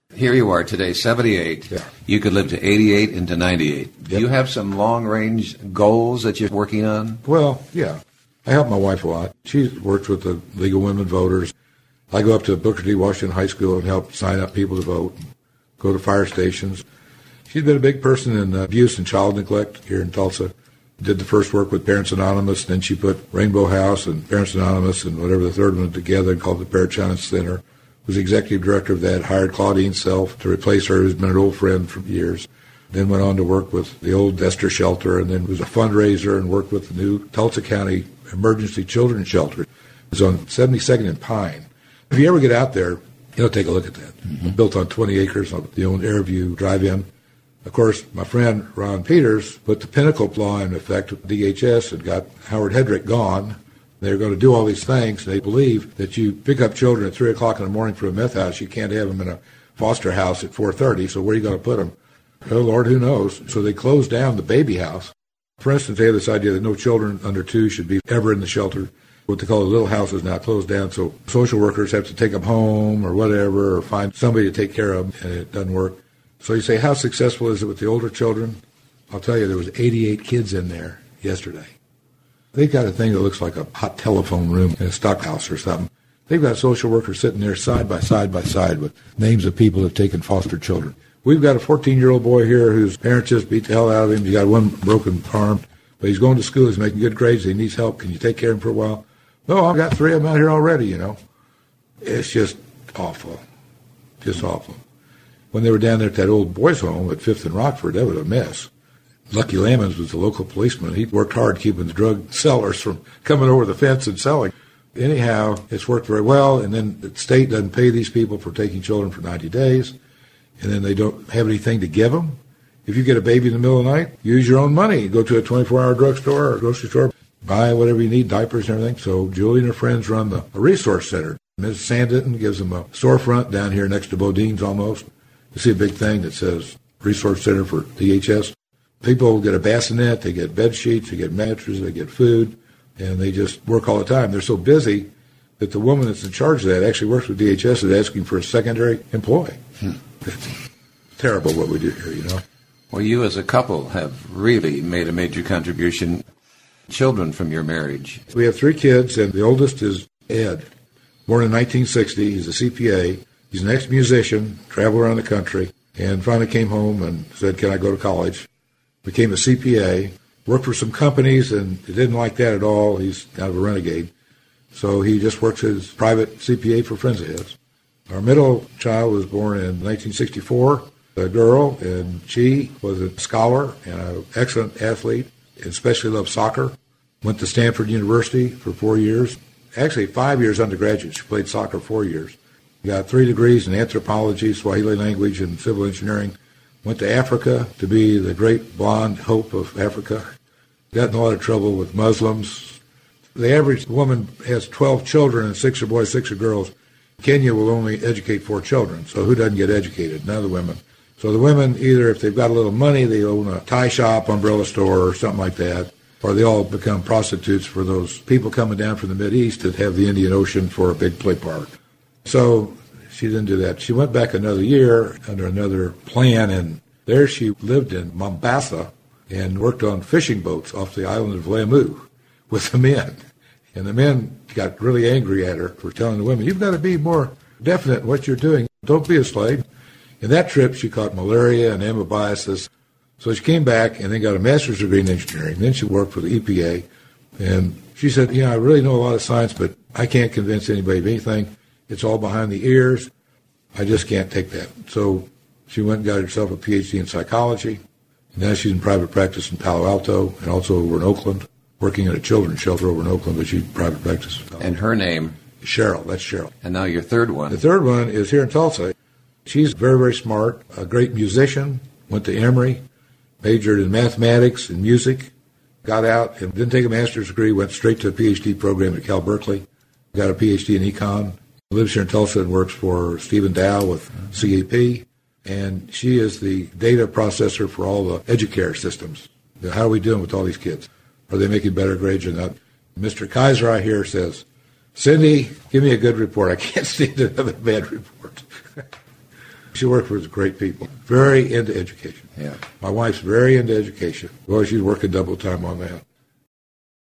Here you are today, 78. Yeah. You could live to 88 and to 98. Do Yep. you have some long-range goals that you're working on? Well, yeah. I help my wife a lot. She works with the League of Women Voters. I go up to Booker T. Washington High School and help sign up people to vote, go to fire stations. She's been a big person in abuse and child neglect here in Tulsa. Did the first work with Parents Anonymous, then she put Rainbow House and Parents Anonymous and whatever the third one together and called the Parent Challenge Center. Was the executive director of that, hired Claudine Self to replace her, who's been an old friend for years. Then went on to work with the old Esther Shelter, and then was a fundraiser and worked with the new Tulsa County Emergency Children's Shelter. It was on 72nd and Pine. If you ever get out there, take a look at that. Mm-hmm. Built on 20 acres on the old Airview Drive-In. Of course, my friend Ron Peters put the Pinnacle Law in effect with DHS and got Howard Hedrick gone. They're going to do all these things. They believe that you pick up children at 3 o'clock in the morning from a meth house. You can't have them in a foster house at 4:30, so where are you going to put them? Oh, Lord, who knows? So they closed down the baby house. For instance, they have this idea that no children under 2 should be ever in the shelter. What they call the little house is now closed down, so social workers have to take them home or whatever, or find somebody to take care of them, and it doesn't work. So you say, how successful is it with the older children? I'll tell you, there was 88 kids in there yesterday. They've got a thing that looks like a hot telephone room in a stock house or something. They've got social workers sitting there side by side with names of people who have taken foster children. We've got a 14-year-old boy here whose parents just beat the hell out of him. He's got one broken arm, but he's going to school. He's making good grades. He needs help. Can you take care of him for a while? No, I've got 3 of them out here already, It's just awful. Just awful. When they were down there at that old boys' home at 5th and Rockford, that was a mess. Lucky Lamons was the local policeman. He worked hard keeping the drug sellers from coming over the fence and selling. Anyhow, it's worked very well, and then the state doesn't pay these people for taking children for 90 days, and then they don't have anything to give them. If you get a baby in the middle of the night, use your own money. Go to a 24-hour drugstore or grocery store, buy whatever you need, diapers and everything. So Julie and her friends run a resource center. Ms. Sanditon gives them a storefront down here next to Bodine's almost. You see a big thing that says Resource Center for DHS. People get a bassinet, they get bed sheets, they get mattresses, they get food, and they just work all the time. They're so busy that the woman that's in charge of that actually works with DHS is asking for a secondary employee. It's terrible what we do here, Well, you as a couple have really made a major contribution. Children from your marriage. We have 3 kids, and the oldest is Ed, born in 1960. He's a CPA. He's an ex-musician, traveled around the country, and finally came home and said, can I go to college? Became a CPA, worked for some companies, and he didn't like that at all. He's kind of a renegade. So he just works as private CPA for friends of his. Our middle child was born in 1964, a girl, and she was a scholar and an excellent athlete, and especially loved soccer. Went to Stanford University for 4 years. Actually, 5 years undergraduate. She played soccer 4 years. Got 3 degrees in anthropology, Swahili language, and civil engineering. Went to Africa to be the great blonde hope of Africa. Got in a lot of trouble with Muslims. The average woman has 12 children, and 6 are boys, 6 are girls. Kenya will only educate 4 children, so who doesn't get educated? None of the women. So the women, either if they've got a little money, they own a tie shop, umbrella store, or something like that, or they all become prostitutes for those people coming down from the Mideast that have the Indian Ocean for a big play park. So she didn't do that. She went back another year under another plan, and there she lived in Mombasa and worked on fishing boats off the island of Lamu with the men. And the men got really angry at her for telling the women, you've got to be more definite in what you're doing. Don't be a slave. In that trip, she caught malaria and amoebiasis. So she came back and then got a master's degree in engineering. Then she worked for the EPA. And she said, I really know a lot of science, but I can't convince anybody of anything. It's all behind the ears. I just can't take that. So she went and got herself a PhD in psychology. And now she's in private practice in Palo Alto and also over in Oakland, working at a children's shelter over in Oakland, but she's private practice. And her name? Cheryl. That's Cheryl. And now your third one. The third one is here in Tulsa. She's very, very smart, a great musician, went to Emory, majored in mathematics and music, got out and didn't take a master's degree, went straight to a PhD program at Cal Berkeley, got a PhD in econ, lives here in Tulsa and works for Stephen Dow with CAP, and she is the data processor for all the EduCare systems. How are we doing with all these kids? Are they making better grades or not? Mr. Kaiser out here says, Cindy, give me a good report. I can't stand another bad report. She worked with great people. Very into education. Yeah. My wife's very into education. Well, she's working double time on that.